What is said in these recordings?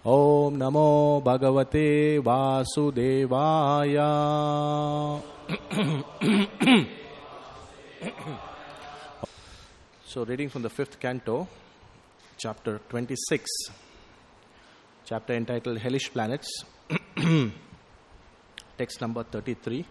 Om Namo Bhagavate Vasudevaya. So, reading from the 5th canto, chapter 26, chapter entitled Hellish Planets, text number 33.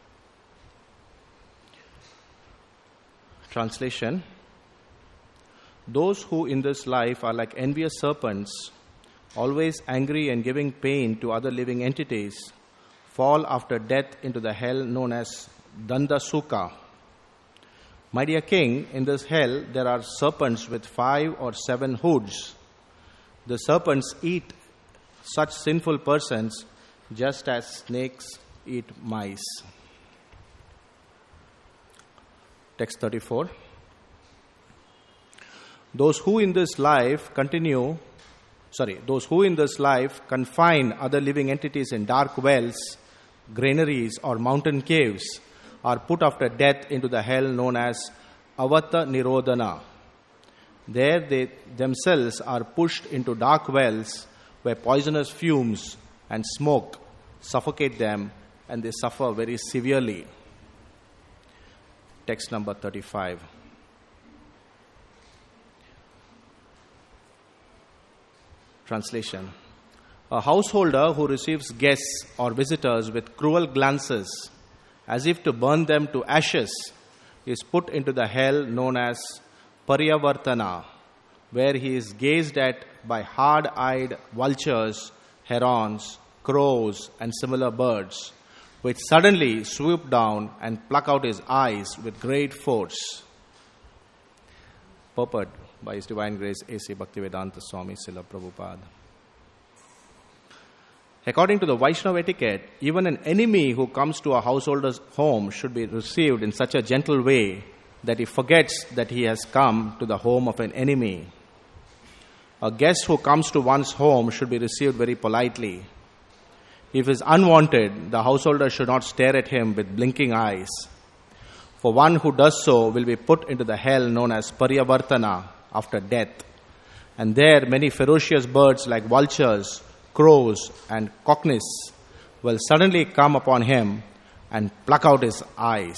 Translation: Those who in this life are like envious serpents, always angry and giving pain to other living entities, fall after death into the hell known as Dandasukha. My dear king, in this hell there are serpents with 5 or 7 hoods. The serpents eat such sinful persons just as snakes eat mice. Text 34. Those who in this life confine other living entities in dark wells, granaries, or mountain caves are put after death into the hell known as Avata Nirodhana. There they themselves are pushed into dark wells where poisonous fumes and smoke suffocate them and they suffer very severely. Text number 35. Translation: A householder who receives guests or visitors with cruel glances, as if to burn them to ashes, is put into the hell known as Paryavartana, where he is gazed at by hard-eyed vultures, herons, crows, and similar birds, which suddenly swoop down and pluck out his eyes with great force. Purport by His Divine Grace A.C. Bhaktivedanta Swami Srila Prabhupada. According to the Vaishnava etiquette, even an enemy who comes to a householder's home should be received in such a gentle way that he forgets that he has come to the home of an enemy. A guest who comes to one's home should be received very politely. If he is unwanted, the householder should not stare at him with blinking eyes. For one who does so will be put into the hell known as Paryavartana after death. And there many ferocious birds like vultures, crows, and cockneys will suddenly come upon him and pluck out his eyes.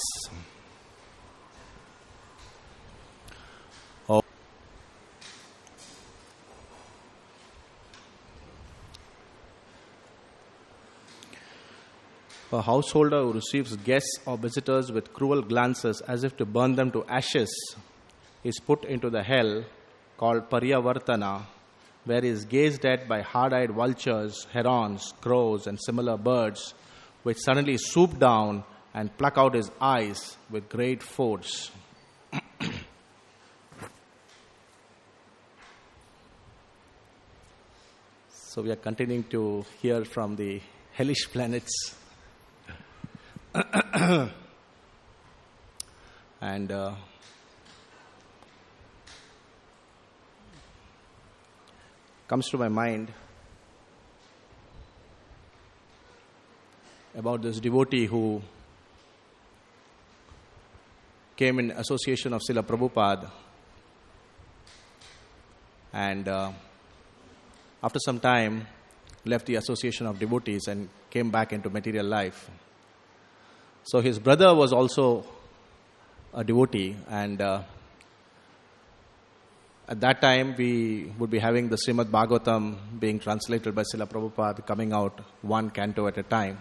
A householder who receives guests or visitors with cruel glances as if to burn them to ashes is put into the hell called Paryavartana, where he is gazed at by hard-eyed vultures, herons, crows, and similar birds, which suddenly swoop down and pluck out his eyes with great force. So we are continuing to hear from the hellish planets. And comes to my mind about this devotee who came in association of Srila Prabhupada, and after some time left the association of devotees and came back into material life. So his brother was also a devotee, and at that time we would be having the Srimad Bhagavatam being translated by Srila Prabhupada, coming out one canto at a time.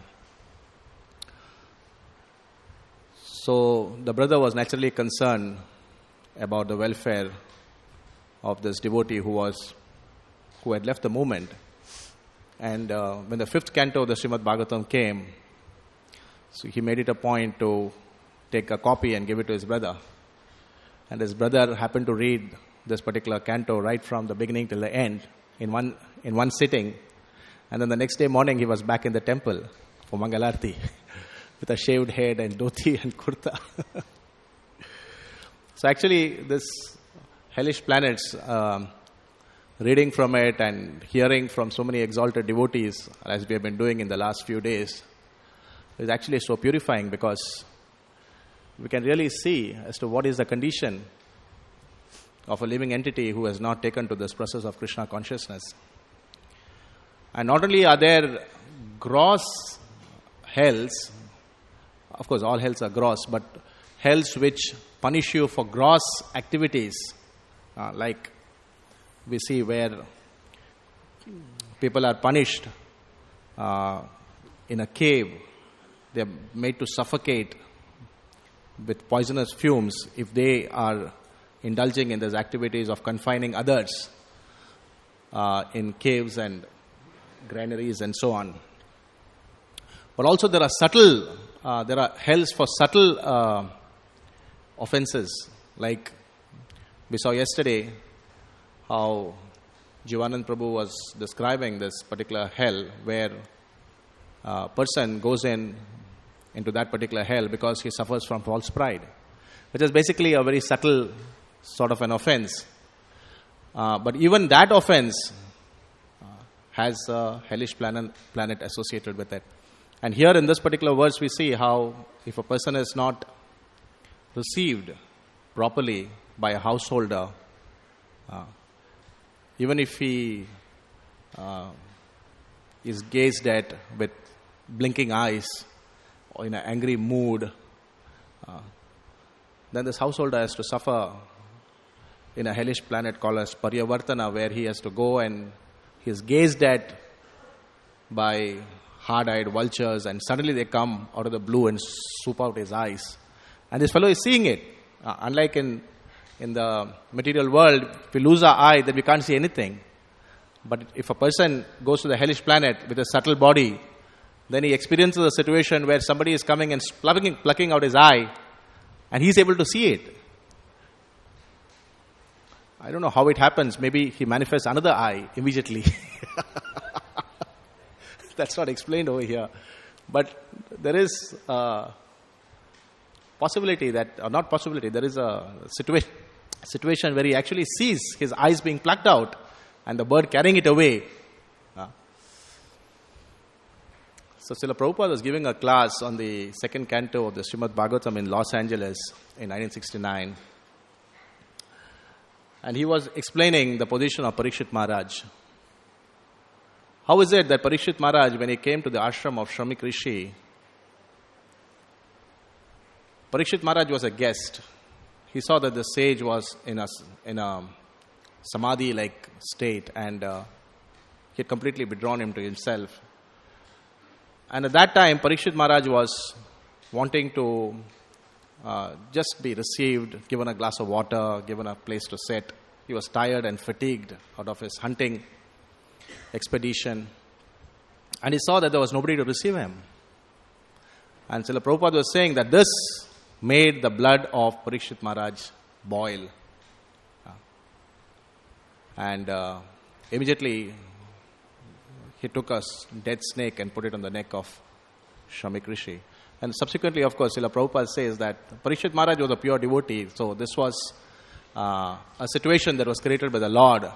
So the brother was naturally concerned about the welfare of this devotee who had left the movement. And when the 5th canto of the Srimad Bhagavatam came, so he made it a point to take a copy and give it to his brother. And his brother happened to read this particular canto right from the beginning till the end in one sitting. And then the next day morning he was back in the temple for Mangalarti with a shaved head and dhoti and kurta. So actually this hellish planets, reading from it and hearing from so many exalted devotees, as we have been doing in the last few days, is actually so purifying, because we can really see as to what is the condition of a living entity who has not taken to this process of Krishna consciousness. And not only are there gross hells, of course all hells are gross, but hells which punish you for gross activities, like we see where people are punished in a cave. They are made to suffocate with poisonous fumes if they are indulging in those activities of confining others in caves and granaries and so on. But also there are hells for subtle offenses, like we saw yesterday how Jivanand Prabhu was describing this particular hell where a person goes into that particular hell because he suffers from false pride, which is basically a very subtle sort of an offense. But even that offense has a hellish planet associated with it. And here in this particular verse we see how if a person is not received properly by a householder, even if he is gazed at with blinking eyes or in an angry mood, then this householder has to suffer in a hellish planet called as Paryavartana, where he has to go and he is gazed at by hard-eyed vultures, and suddenly they come out of the blue and swoop out his eyes. And this fellow is seeing it. Unlike in the material world, if we lose our eye, then we can't see anything. But if a person goes to the hellish planet with a subtle body, then he experiences a situation where somebody is coming and plucking out his eye, and he's able to see it. I don't know how it happens. Maybe he manifests another eye immediately. That's not explained over here. But there is a possibility there is a situation where he actually sees his eyes being plucked out and the bird carrying it away. So Srila Prabhupada was giving a class on the second canto of the Srimad Bhagavatam in Los Angeles in 1969. And he was explaining the position of Parikshit Maharaj. How is it that Parikshit Maharaj, when he came to the ashram of Shramik Rishi, Parikshit Maharaj was a guest. He saw that the sage was in a samadhi-like state, and he had completely withdrawn him to himself. And at that time, Parikshit Maharaj was wanting to just be received, given a glass of water, given a place to sit. He was tired and fatigued out of his hunting expedition. And he saw that there was nobody to receive him. And Srila Prabhupada was saying that this made the blood of Parikshit Maharaj boil. And immediately he took a dead snake and put it on the neck of Shramik Rishi. And subsequently, of course, Srila Prabhupada says that Parikshit Maharaj was a pure devotee. So this was a situation that was created by the Lord.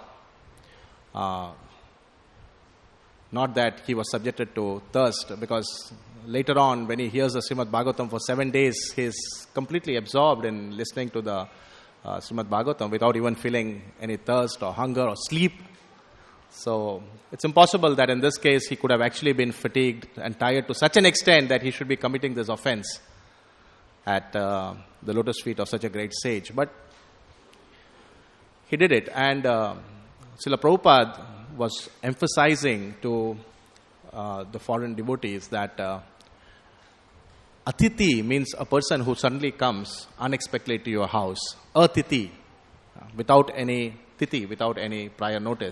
Not that he was subjected to thirst, because later on, when he hears the Srimad Bhagavatam for 7 days, he is completely absorbed in listening to the Srimad Bhagavatam without even feeling any thirst or hunger or sleep. So it's impossible that in this case he could have actually been fatigued and tired to such an extent that he should be committing this offense at the lotus feet of such a great sage. But he did it. And Srila Prabhupada was emphasizing to the foreign devotees that Atiti means a person who suddenly comes unexpectedly to your house. Atiti, without any prior notice.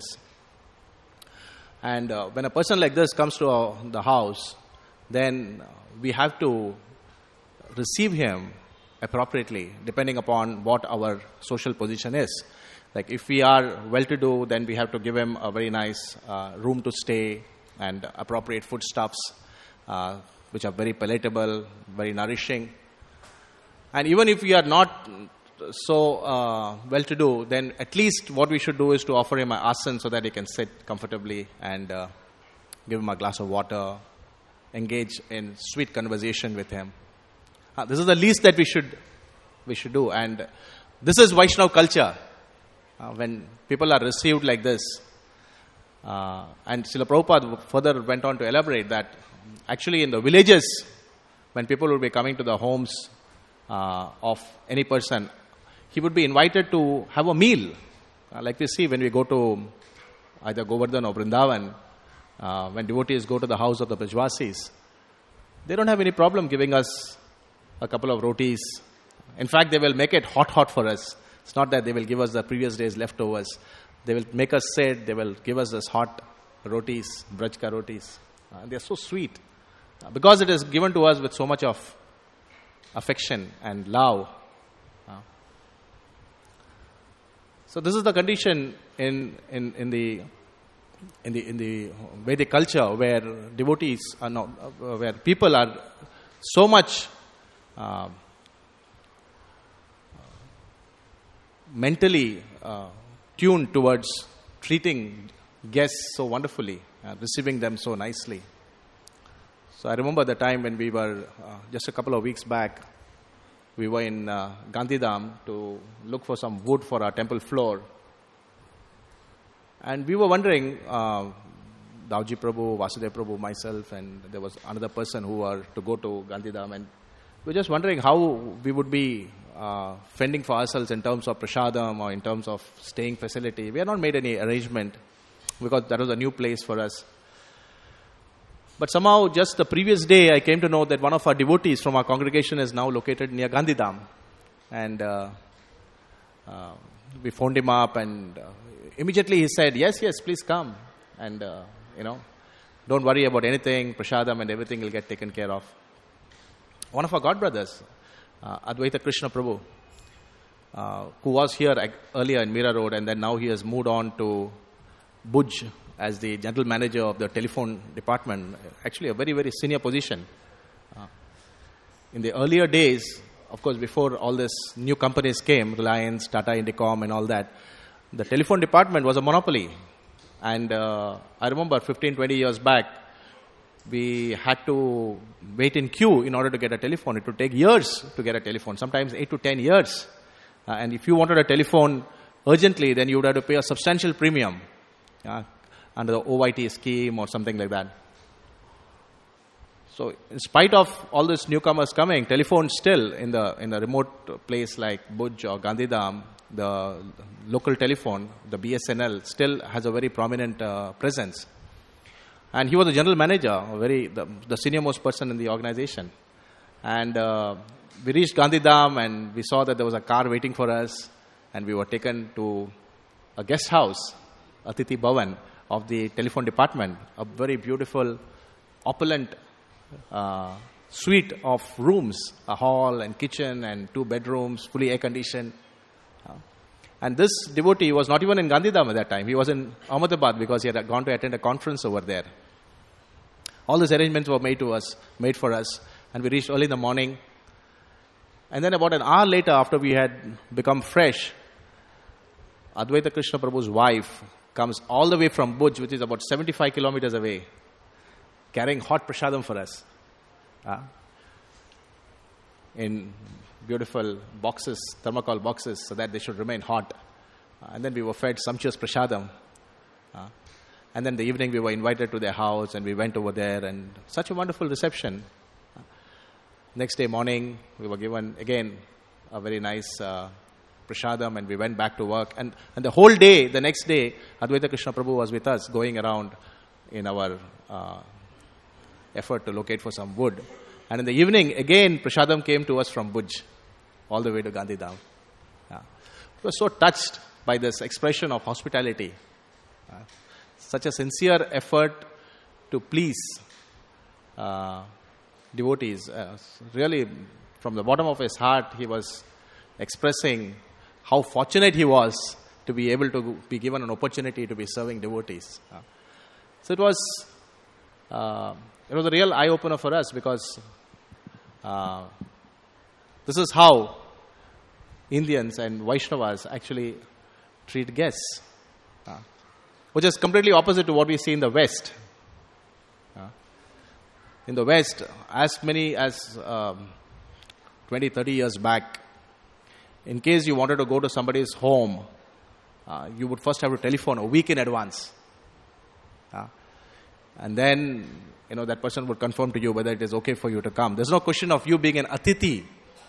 And when a person like this comes to the house, then we have to receive him appropriately, depending upon what our social position is. Like if we are well-to-do, then we have to give him a very nice room to stay and appropriate foodstuffs, which are very palatable, very nourishing. And even if we are not so well-to-do, then at least what we should do is to offer him an asan so that he can sit comfortably, and give him a glass of water, engage in sweet conversation with him. This is the least that we should do. And this is Vaishnava culture. When people are received like this, And Srila Prabhupada further went on to elaborate that actually in the villages, when people would be coming to the homes of any person, he would be invited to have a meal. Like we see when we go to either Govardhan or Vrindavan, when devotees go to the house of the Brajvasis, they don't have any problem giving us a couple of rotis. In fact, they will make it hot for us. It's not that they will give us the previous day's leftovers. They will make us sit, they will give us this hot rotis, brajka rotis. They are so sweet. Because it is given to us with so much of affection and love. So this is the condition in the Vedic culture where devotees are not, where people are so much mentally tuned towards treating guests so wonderfully, receiving them so nicely. So I remember the time when we were, just a couple of weeks back, we were in Gandhidham to look for some wood for our temple floor. And we were wondering, Dauji Prabhu, Vasudev Prabhu, myself, and there was another person who were to go to Gandhidham. And we were just wondering how we would be fending for ourselves in terms of prasadam or in terms of staying facility. We had not made any arrangement because that was a new place for us. But somehow, just the previous day, I came to know that one of our devotees from our congregation is now located near Gandhidham. And we phoned him up and immediately he said, yes, please come. And, don't worry about anything, prasadam and everything will get taken care of. One of our godbrothers, Advaita Krishna Prabhu, who was here earlier in Mira Road and then now he has moved on to Bhuj as the general manager of the telephone department, actually a very, very senior position. In the earlier days, of course, before all these new companies came, Reliance, Tata Indicom and all that, the telephone department was a monopoly. And I remember 15, 20 years back, we had to wait in queue in order to get a telephone. It would take years to get a telephone, sometimes 8 to 10 years. And if you wanted a telephone urgently, then you would have to pay a substantial premium under the OYT scheme or something like that. So in spite of all these newcomers coming, telephone still in the remote place like Bhuj or Gandhidham, the local telephone, the BSNL, still has a very prominent presence. And he was the general manager, the senior most person in the organization. And we reached Gandhidham and we saw that there was a car waiting for us and we were taken to a guest house, Atiti Bhavan, of the telephone department, a very beautiful, opulent suite of rooms, a hall and kitchen and 2 bedrooms, fully air-conditioned. And this devotee was not even in Gandhidham at that time. He was in Ahmedabad because he had gone to attend a conference over there. All these arrangements were made for us, and we reached early in the morning. And then about an hour later, after we had become fresh, Advaita Krishna Prabhu's wife comes all the way from Bhuj, which is about 75 kilometers away, carrying hot prasadam for us in beautiful boxes, thermocol boxes, so that they should remain hot. And then we were fed sumptuous prasadam. And then the evening we were invited to their house and we went over there and such a wonderful reception. Next day morning, we were given again a very nice prasadam and we went back to work. And the whole day, the next day, Advaita Krishna Prabhu was with us going around in our effort to locate for some wood. And in the evening, again, prasadam came to us from Bhuj, all the way to Gandhidham. We were so touched by this expression of hospitality. Such a sincere effort to please devotees. Really, from the bottom of his heart, he was expressing how fortunate he was to be able to be given an opportunity to be serving devotees. So it was a real eye-opener for us because this is how Indians and Vaishnavas actually treat guests, which is completely opposite to what we see in the West. In the West, as many as 20, 30 years back, in case you wanted to go to somebody's home, you would first have to telephone a week in advance. And then, that person would confirm to you whether it is okay for you to come. There's no question of you being an Atithi.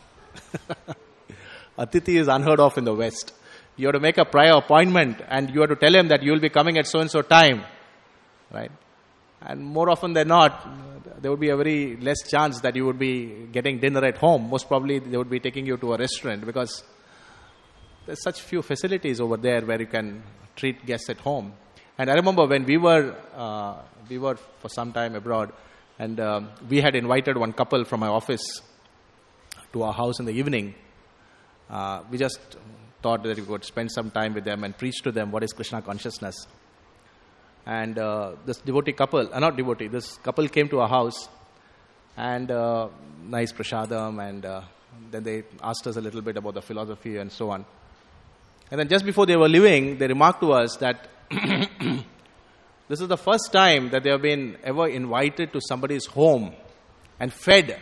Atithi is unheard of in the West. You have to make a prior appointment and you have to tell him that you will be coming at so-and-so time. Right? And more often than not, there would be a very less chance that you would be getting dinner at home. Most probably they would be taking you to a restaurant because there's such few facilities over there where you can treat guests at home. And I remember when we were for some time abroad, and we had invited one couple from my office to our house in the evening. We just thought that we would spend some time with them and preach to them what is Krishna consciousness. And this couple came to our house, and nice prashadam, and then they asked us a little bit about the philosophy and so on. And then just before they were leaving, they remarked to us that this is the first time that they have been ever invited to somebody's home and fed.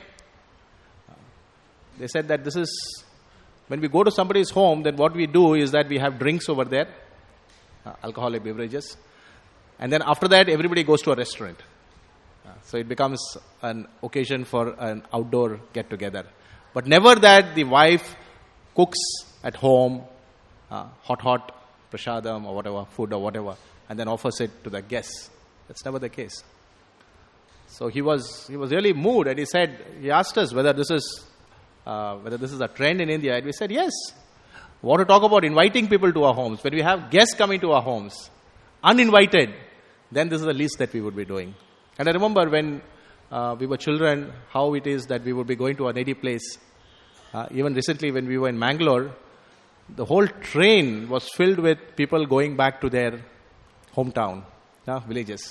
They said that this is, when we go to somebody's home, then what we do is that we have drinks over there, alcoholic beverages. And then after that, everybody goes to a restaurant. So it becomes an occasion for an outdoor get-together. But never that the wife cooks at home, hot prashadam or whatever, food or whatever, and then offers it to the guests. That's never the case. So he was really moved, and he asked us whether this is a trend in India. And we said, yes. We want to talk about inviting people to our homes. When we have guests coming to our homes, uninvited, then this is the least that we would be doing. And I remember when we were children, how it is that we would be going to our native place. Even recently when we were in Mangalore, the whole train was filled with people going back to their hometown, villages.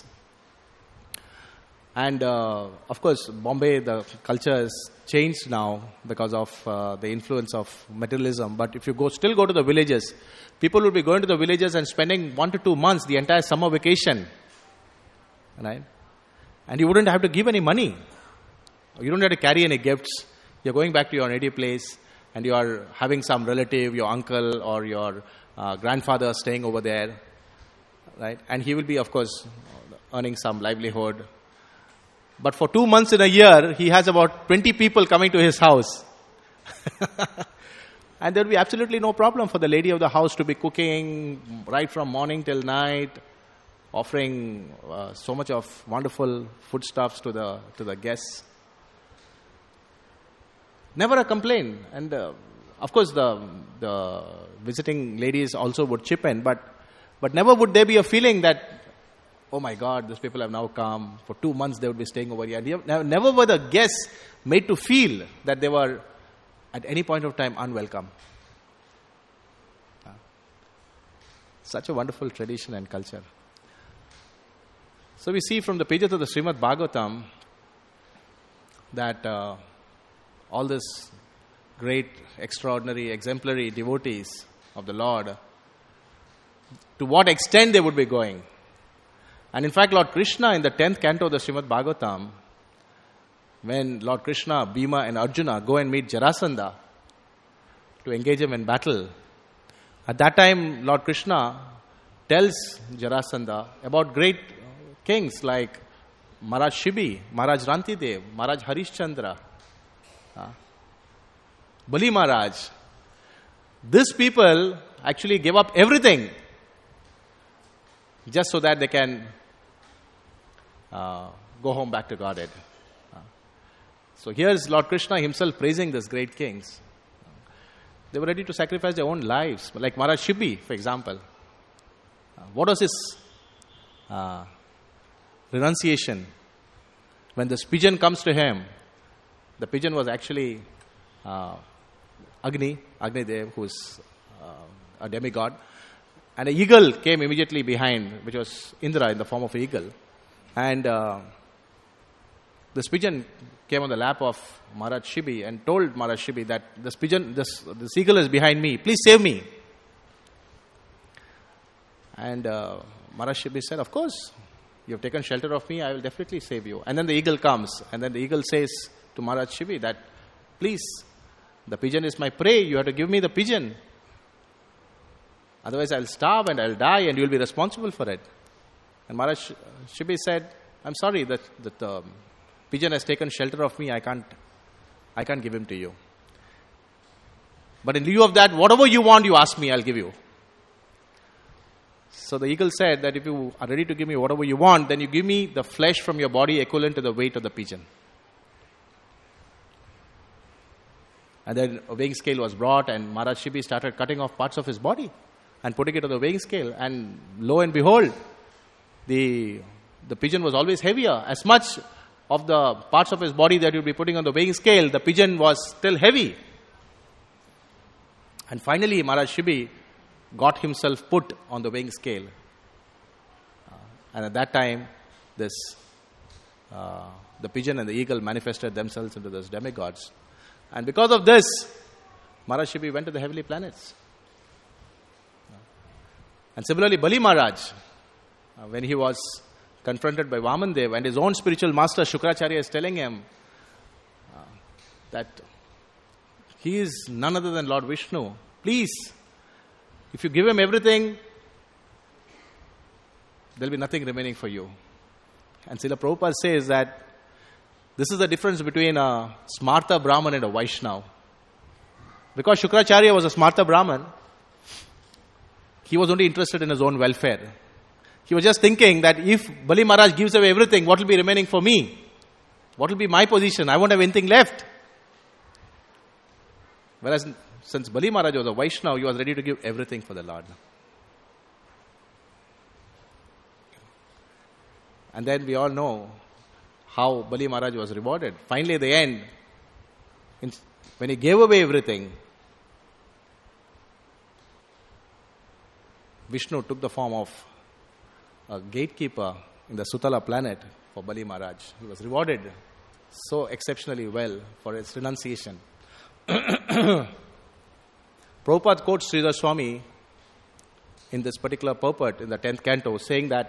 And of course, Bombay, the culture has changed now because of the influence of materialism. But if you still go to the villages, people will be going to the villages and spending 1 to 2 months, the entire summer vacation. Right? And you wouldn't have to give any money. You don't have to carry any gifts. You're going back to your native place and you are having some relative, your uncle or your grandfather staying over there. Right? And he will be, of course, earning some livelihood. But for 2 months in a year, he has about 20 people coming to his house. And there will be absolutely no problem for the lady of the house to be cooking right from morning till night, offering so much of wonderful foodstuffs to the guests. Never a complaint. And of course, the visiting ladies also would chip in, but never would there be a feeling that, oh my God, these people have now come. For 2 months they would be staying over here. And never were the guests made to feel that they were at any point of time unwelcome. Such a wonderful tradition and culture. So we see from the pages of the Srimad Bhagavatam that all this great, extraordinary, exemplary devotees of the Lord, to what extent they would be going. And in fact, Lord Krishna in the 10th canto of the Srimad Bhagavatam, when Lord Krishna, Bhima and Arjuna go and meet Jarasandha to engage him in battle, at that time Lord Krishna tells Jarasandha about great kings like Maharaj Shibi, Maharaj Rantidev, Maharaj Harishchandra, Bali Maharaj. These people actually gave up everything just so that they can go home back to Godhead. So here's Lord Krishna himself praising these great kings. They were ready to sacrifice their own lives. Like Maharaj Shibi, for example. What was his renunciation? When this pigeon comes to him, the pigeon was actually Agnidev, who is a demigod. And an eagle came immediately behind, which was Indra in the form of an eagle. And this pigeon came on the lap of Maharaj Shibi and told Maharaj Shibi that this eagle is behind me. Please save me. And Maharaj Shibi said, of course, you have taken shelter of me, I will definitely save you. And then the eagle comes. And then the eagle says to Maharaj Shibi that, please, the pigeon is my prey. You have to give me the pigeon. Otherwise, I'll starve and I'll die and you'll be responsible for it. And Maharaj Shibi said, I'm sorry that pigeon has taken shelter of me. I can't give him to you. But in lieu of that, whatever you want, you ask me, I'll give you. So the eagle said that if you are ready to give me whatever you want, then you give me the flesh from your body equivalent to the weight of the pigeon. And then a weighing scale was brought, and Maharaj Shibi started cutting off parts of his body and putting it on the weighing scale. And lo and behold, the pigeon was always heavier. As much of the parts of his body that you'll be putting on the weighing scale, the pigeon was still heavy. And finally, Maharaj Shibi got himself put on the weighing scale. And at that time, the pigeon and the eagle manifested themselves into those demigods. And because of this, Maharaj Shibi went to the heavenly planets. And similarly, Bali Maharaj, when he was confronted by Vamandev, and his own spiritual master Shukracharya is telling him that he is none other than Lord Vishnu. Please, if you give him everything, there will be nothing remaining for you. And Srila Prabhupada says that this is the difference between a Smarta Brahman and a Vaishnava. Because Shukracharya was a Smarta Brahman, he was only interested in his own welfare. He was just thinking that if Bali Maharaj gives away everything, what will be remaining for me? What will be my position? I won't have anything left. Whereas since Bali Maharaj was a Vaishnava, he was ready to give everything for the Lord. And then we all know how Bali Maharaj was rewarded. Finally, at the end, when he gave away everything, Vishnu took the form of a gatekeeper in the Sutala planet for Bali Maharaj. He was rewarded so exceptionally well for his renunciation. Prabhupada quotes Sridhar Swami in this particular purport in the 10th canto, saying that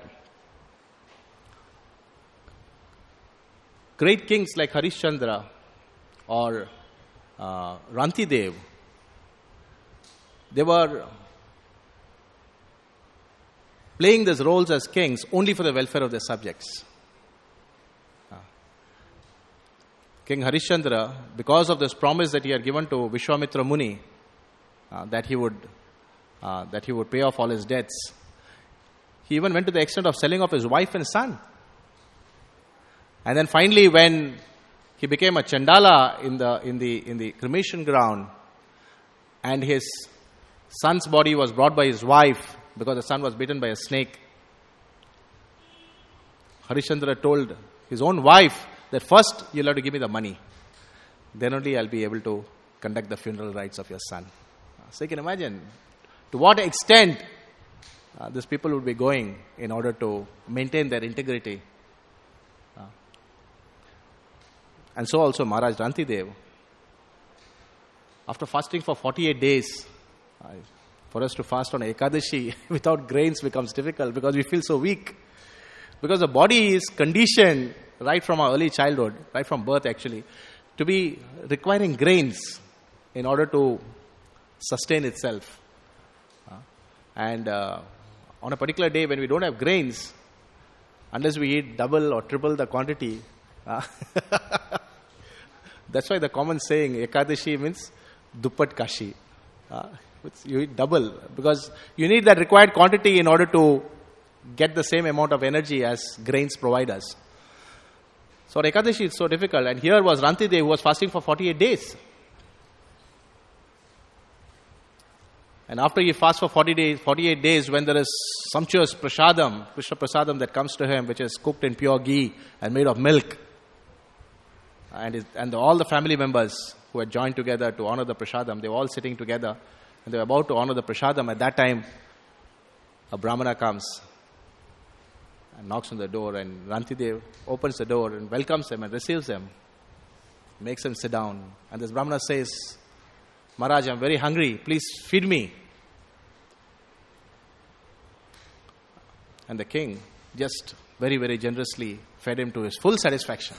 great kings like Harishchandra or Rantidev, they were playing these roles as kings only for the welfare of their subjects. King Harishchandra, because of this promise that he had given to Vishwamitra Muni, that he would pay off all his debts, he even went to the extent of selling off his wife and son. And then finally, when he became a Chandala in the cremation ground, and his son's body was brought by his wife because the son was bitten by a snake, Harishchandra told his own wife that first you'll have to give me the money, then only I'll be able to conduct the funeral rites of your son. So you can imagine to what extent these people would be going in order to maintain their integrity. And so also Maharaj Rantidev, after fasting for 48 days, for us to fast on Ekadashi without grains becomes difficult because we feel so weak. Because the body is conditioned right from our early childhood, right from birth actually, to be requiring grains in order to sustain itself. And on a particular day when we don't have grains, unless we eat double or triple the quantity, that's why the common saying Ekadashi means Duppat Kashi. You eat double because you need that required quantity in order to get the same amount of energy as grains provide us. So Ekadashi is so difficult. And here was Rantidev who was fasting for 48 days. And after he fasts for 48 days, when there is sumptuous prasadam, Krishna prasadam that comes to him, which is cooked in pure ghee and made of milk, and all the family members who had joined together to honor the prasadam, they were all sitting together and they were about to honor the prasadam. At that time, a brahmana comes and knocks on the door, and Rantidev opens the door and welcomes him and receives him, makes him sit down. And this brahmana says, Maharaj, I'm very hungry, please feed me. And the king just very, very generously fed him to his full satisfaction.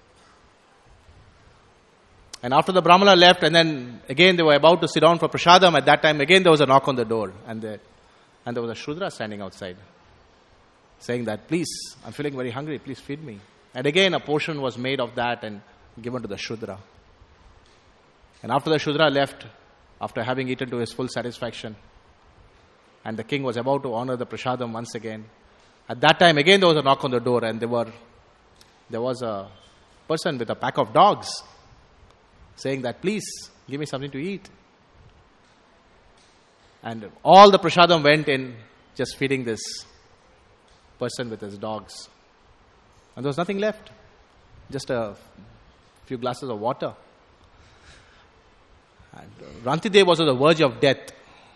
And after the brahmana left, and then again they were about to sit down for prasadam, at that time again there was a knock on the door, and there was a Shudra standing outside. saying that, please, I'm feeling very hungry, please feed me. And again, a portion was made of that and given to the Shudra. And after the Shudra left, after having eaten to his full satisfaction, and the king was about to honor the prasadam once again, at that time, again, there was a knock on the door, and there was a person with a pack of dogs saying that, please, give me something to eat. And all the prasadam went in just feeding this person with his dogs. And there was nothing left. Just a few glasses of water. And Rantidev was on the verge of death.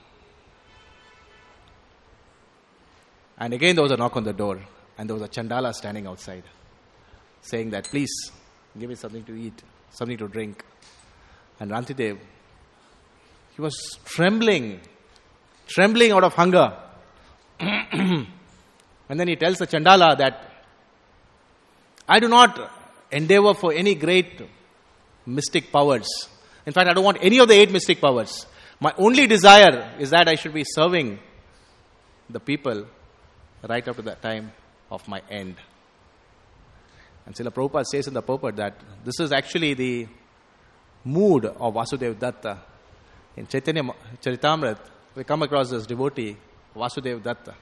And again there was a knock on the door. And there was a Chandala standing outside, saying that, please, give me something to eat, something to drink. And Rantidev, he was trembling out of hunger. And then he tells the Chandala that, I do not endeavor for any great mystic powers. In fact, I don't want any of the 8 mystic powers. My only desire is that I should be serving the people right up to the time of my end. And Srila Prabhupada says in the purport that this is actually the mood of Vasudev Datta. In Chaitanya Charitamrita, we come across this devotee, Vasudev Datta.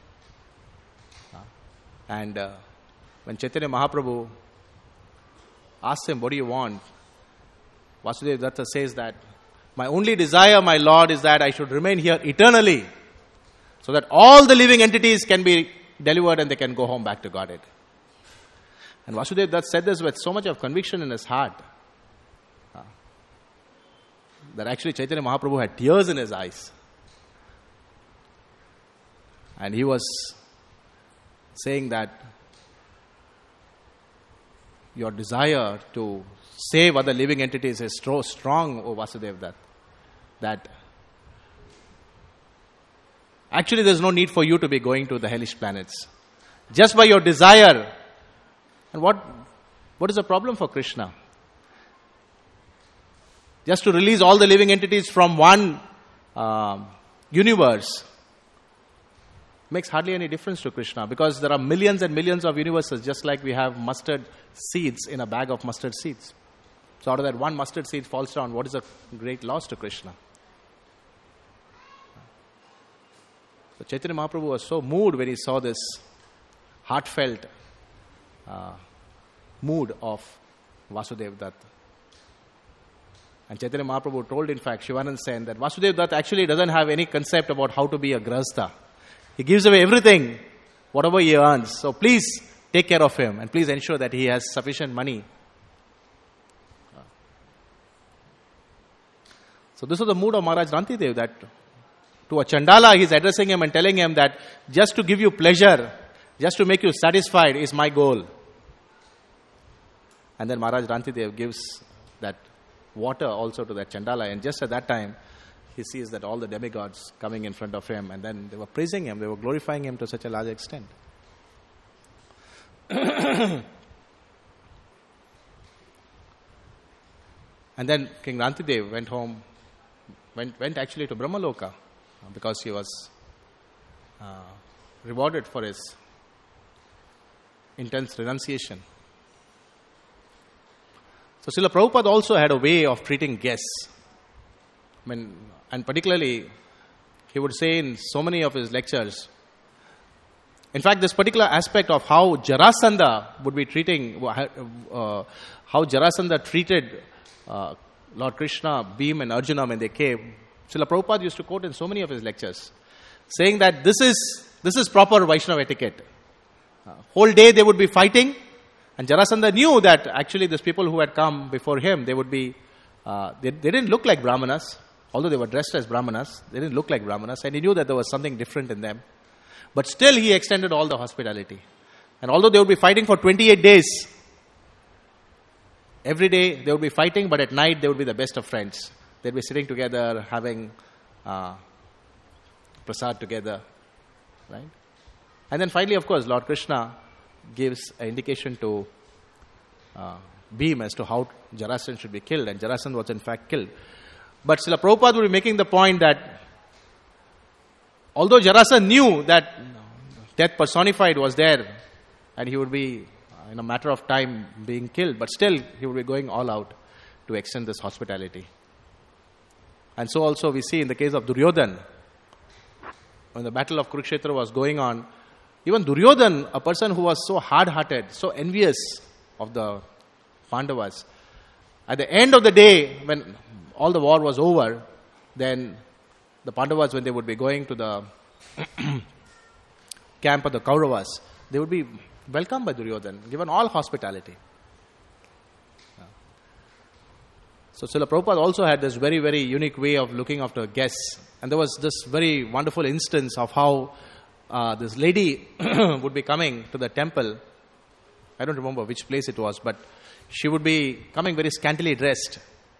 And when Chaitanya Mahaprabhu asks him, what do you want? Vasudev Datta says that, my only desire, my Lord, is that I should remain here eternally, so that all the living entities can be delivered and they can go home back to Godhead. And Vasudev Datta said this with so much of conviction in his heart that actually Chaitanya Mahaprabhu had tears in his eyes. And he was saying that your desire to save other living entities is so strong, O Vasudev Datta, that actually there's no need for you to be going to the hellish planets. Just by your desire. And what is the problem for Krishna? Just to release all the living entities from one universe makes hardly any difference to Krishna, because there are millions and millions of universes, just like we have mustard seeds in a bag of mustard seeds. So out of that one mustard seed falls down, what is a great loss to Krishna? So Chaitanya Mahaprabhu was so moved when he saw this heartfelt mood of Vasudev Datta. And Chaitanya Mahaprabhu told, in fact, Shivanand Sen, that Vasudev Datta actually doesn't have any concept about how to be a grahastha. He gives away everything, whatever he earns. So please take care of him and please ensure that he has sufficient money. So this was the mood of Maharaj Rantidev, that to a Chandala he is addressing him and telling him that just to give you pleasure, just to make you satisfied is my goal. And then Maharaj Rantidev gives that water also to that Chandala, and just at that time he sees that all the demigods coming in front of him, and then they were praising him, they were glorifying him to such a large extent. And then King Rantidev went home, went actually to Brahmaloka, because he was rewarded for his intense renunciation. So Srila Prabhupada also had a way of treating guests. And particularly, he would say in so many of his lectures, in fact, this particular aspect of how Jarasandha would be treating, how Jarasandha treated Lord Krishna, Bhima and Arjuna when they came, Srila Prabhupada used to quote in so many of his lectures, saying that this is proper Vaishnava etiquette. Whole day they would be fighting, and Jarasandha knew that actually these people who had come before him, they would be, they didn't look like Brahmanas, although they were dressed as Brahmanas, they didn't look like Brahmanas, and he knew that there was something different in them. But still he extended all the hospitality. And although they would be fighting for 28 days, every day they would be fighting, but at night they would be the best of friends. They'd be sitting together, having prasad together, right? And then finally, of course, Lord Krishna gives an indication to Bhima as to how Jarasandha should be killed, and Jarasandha was in fact killed. But Srila Prabhupada will be making the point that although Jarasandha knew that death personified was there, and he would be, in a matter of time, being killed, but still he would be going all out to extend this hospitality. And so also we see in the case of Duryodhan, when the battle of Kurukshetra was going on, even Duryodhan, a person who was so hard-hearted, so envious of the Pandavas, at the end of the day, when all the war was over, then the Pandavas, when they would be going to the camp of the Kauravas, they would be welcomed by Duryodhan, given all hospitality. So Srila Prabhupada also had this very, very unique way of looking after guests. And there was this very wonderful instance of how this lady would be coming to the temple. I don't remember which place it was, but she would be coming very scantily dressed.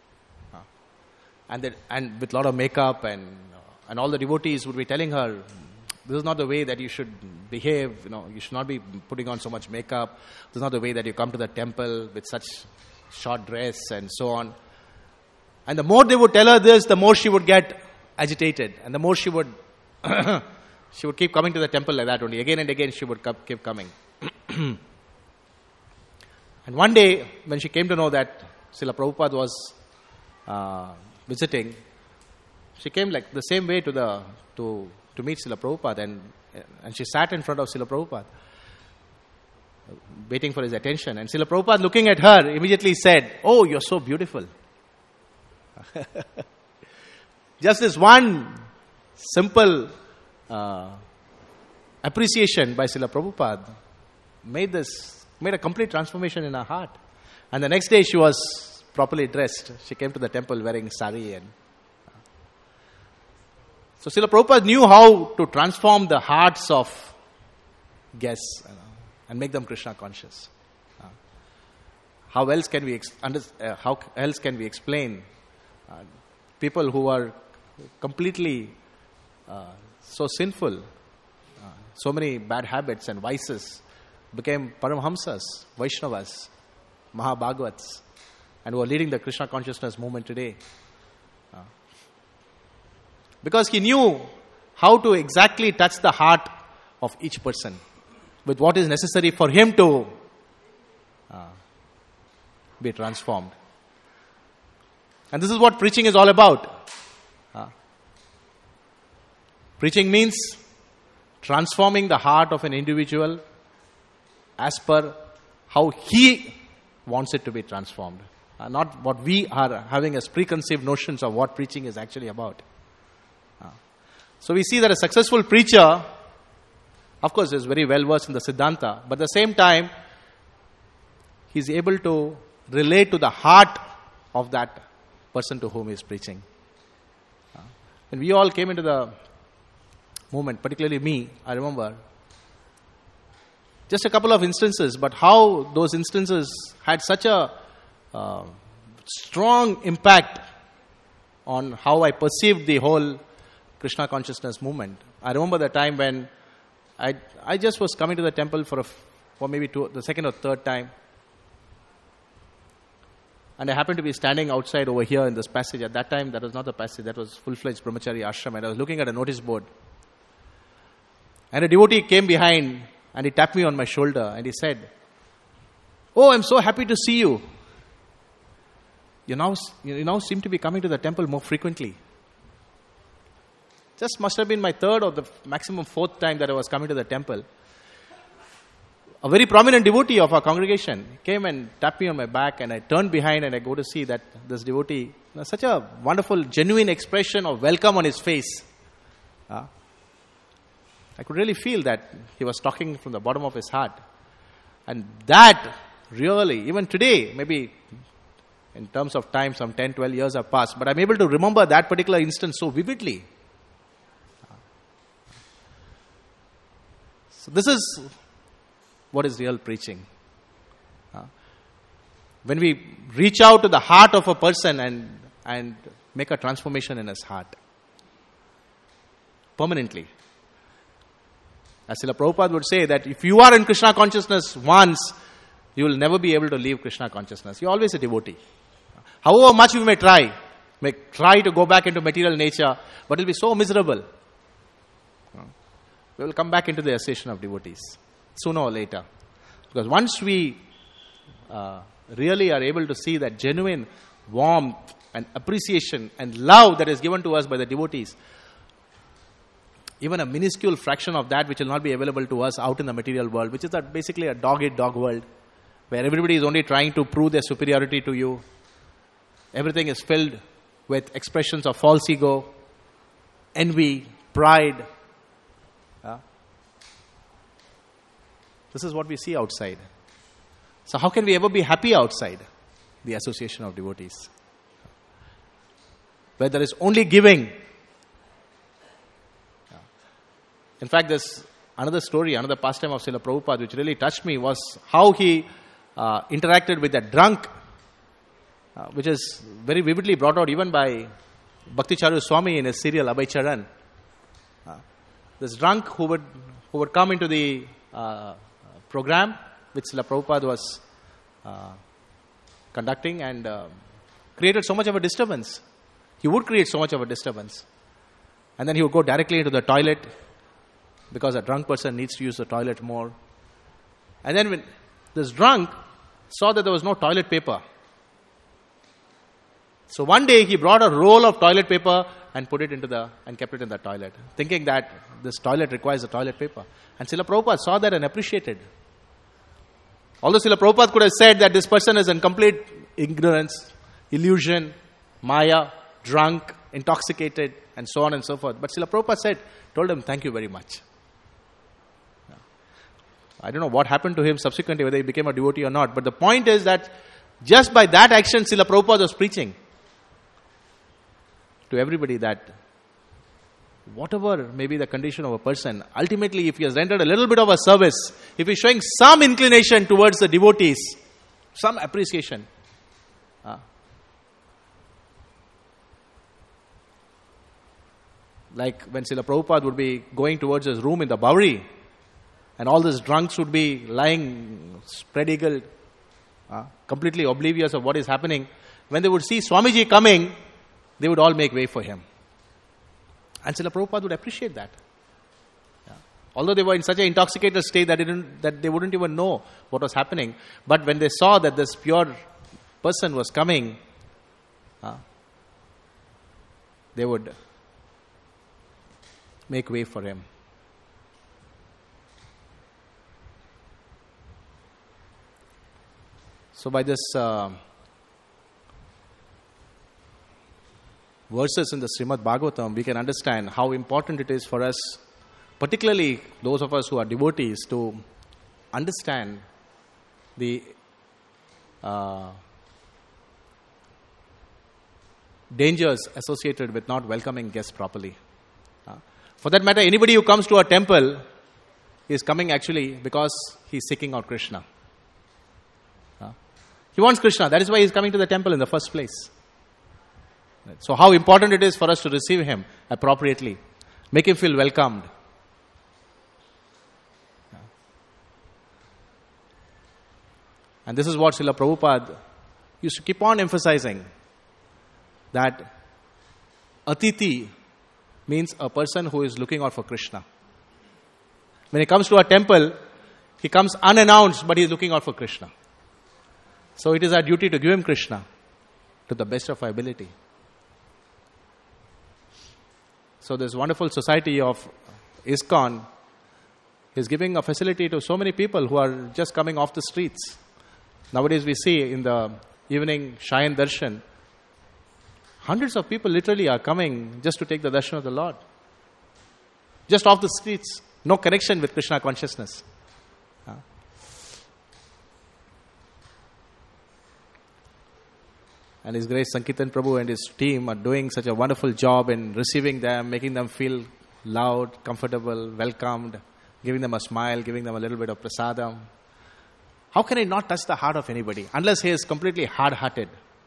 And with a lot of makeup, and all the devotees would be telling her, this is not the way that you should behave, you should not be putting on so much makeup. This is not the way that you come to the temple with such short dress and so on. And the more they would tell her this, the more she would get agitated. And the more she would keep coming to the temple like that only. Again and again she would keep coming. And one day, when she came to know that Srila Prabhupada was visiting, she came like the same way to meet Srila Prabhupada, and she sat in front of Srila Prabhupada, waiting for his attention. And Srila Prabhupada, looking at her, immediately said, "Oh, you're so beautiful." Just this one simple appreciation by Srila Prabhupada made a complete transformation in her heart. And the next day she was properly dressed. She came to the temple wearing sari. So Srila Prabhupada knew how to transform the hearts of guests and make them Krishna conscious. How else can we explain people who are completely so sinful, so many bad habits and vices, became Paramhamsas, Vaishnavas, Mahabhagavats, and who are leading the Krishna consciousness movement today? Because he knew how to exactly touch the heart of each person with what is necessary for him to be transformed. And this is what preaching is all about. Preaching means transforming the heart of an individual as per how he wants it to be transformed. Not what we are having as preconceived notions of what preaching is actually about. So we see that a successful preacher, of course, is very well versed in the Siddhanta, but at the same time, he is able to relate to the heart of that person to whom he is preaching. When we all came into the movement, particularly me, I remember just a couple of instances, but how those instances had such a strong impact on how I perceived the whole Krishna consciousness movement. I remember the time when I just was coming to the temple for maybe the second or third time. And I happened to be standing outside over here in this passage. At that time, that was not the passage. That was full-fledged brahmachari ashram. And I was looking at a notice board. And a devotee came behind and he tapped me on my shoulder and he said, "Oh, I'm so happy to see you. You now seem to be coming to the temple more frequently." Just must have been my third or the maximum fourth time that I was coming to the temple. A very prominent devotee of our congregation came and tapped me on my back, and I turned behind and I go to see that this devotee, such a wonderful, genuine expression of welcome on his face. I could really feel that he was talking from the bottom of his heart. And that really, even today, maybe in terms of time, some 10, 12 years have passed, but I'm able to remember that particular instance so vividly. So this is what is real preaching. When we reach out to the heart of a person and make a transformation in his heart permanently. As Srila Prabhupada would say, that if you are in Krishna consciousness once, you will never be able to leave Krishna consciousness. You're always a devotee. However much you may try to go back into material nature, but it will be so miserable. we will come back into the association of devotees, sooner or later. Because once we really are able to see that genuine warmth and appreciation and love that is given to us by the devotees, even a minuscule fraction of that which will not be available to us out in the material world, which is basically a dog-eat-dog world, where everybody is only trying to prove their superiority to you. Everything is filled with expressions of false ego, envy, pride. This is what we see outside. So how can we ever be happy outside the association of devotees? Where there is only giving. In fact, there's another story, another pastime of Srila Prabhupada which really touched me, was how he interacted with a drunk, which is very vividly brought out even by Bhakti Charu Swami in his serial Abhay Charan. This drunk who would come into the program which Srila Prabhupada was conducting and created so much of a disturbance. He would create so much of a disturbance. And then he would go directly into the toilet, because a drunk person needs to use the toilet more. And then when this drunk saw that there was no toilet paper, so one day he brought a roll of toilet paper and put it and kept it in the toilet, thinking that this toilet requires a toilet paper. And Srila Prabhupada saw that and appreciated. Although Srila Prabhupada could have said that this person is in complete ignorance, illusion, maya, drunk, intoxicated, and so on and so forth. But Srila Prabhupada told him, thank you very much. I don't know what happened to him subsequently, whether he became a devotee or not. But the point is that just by that action, Srila Prabhupada was preaching to everybody that whatever may be the condition of a person, ultimately if he has rendered a little bit of a service, if he is showing some inclination towards the devotees, some appreciation, like when Srila Prabhupada would be going towards his room in the Bowery, and all these drunks would be lying spread-eagled, completely oblivious of what is happening. When they would see Swamiji coming, they would all make way for him. And Srila Prabhupada would appreciate that. Although they were in such an intoxicated state that they wouldn't even know what was happening. But when they saw that this pure person was coming, they would make way for him. So by this verses in the Srimad Bhagavatam, we can understand how important it is for us, particularly those of us who are devotees, to understand the dangers associated with not welcoming guests properly. For that matter, anybody who comes to a temple is coming actually because he is seeking out Krishna. He wants Krishna. That is why he is coming to the temple in the first place. So how important it is for us to receive him appropriately. Make him feel welcomed. And this is what Srila Prabhupada used to keep on emphasizing. That Atiti means a person who is looking out for Krishna. When he comes to a temple, he comes unannounced, but he is looking out for Krishna. So it is our duty to give him Krishna to the best of our ability. So this wonderful society of ISKCON is giving a facility to so many people who are just coming off the streets. Nowadays we see in the evening Shayan Darshan, hundreds of people literally are coming just to take the darshan of the Lord. Just off the streets. No connection with Krishna consciousness. And His Grace Sankirtan Prabhu and his team are doing such a wonderful job in receiving them, making them feel loud, comfortable, welcomed, giving them a smile, giving them a little bit of prasadam. How can it not touch the heart of anybody unless he is completely hard-hearted?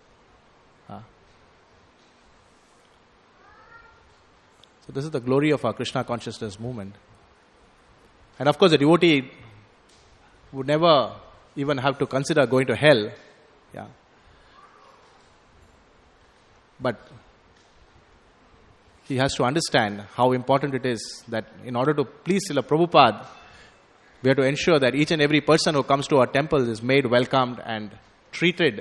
So this is the glory of our Krishna consciousness movement. And of course the devotee would never even have to consider going to hell. But he has to understand how important it is that in order to please Srila Prabhupada, we have to ensure that each and every person who comes to our temple is made welcomed and treated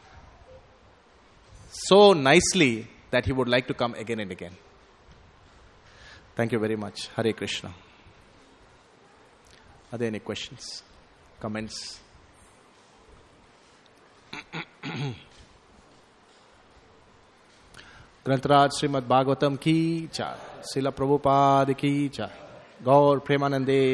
so nicely that he would like to come again and again. Thank you very much. Hare Krishna. Are there any questions, comments? ग्रंथराज Shrimad Bhagavatam की जय, श्रील प्रभुपाद की जय, गौर प्रेमानंदे।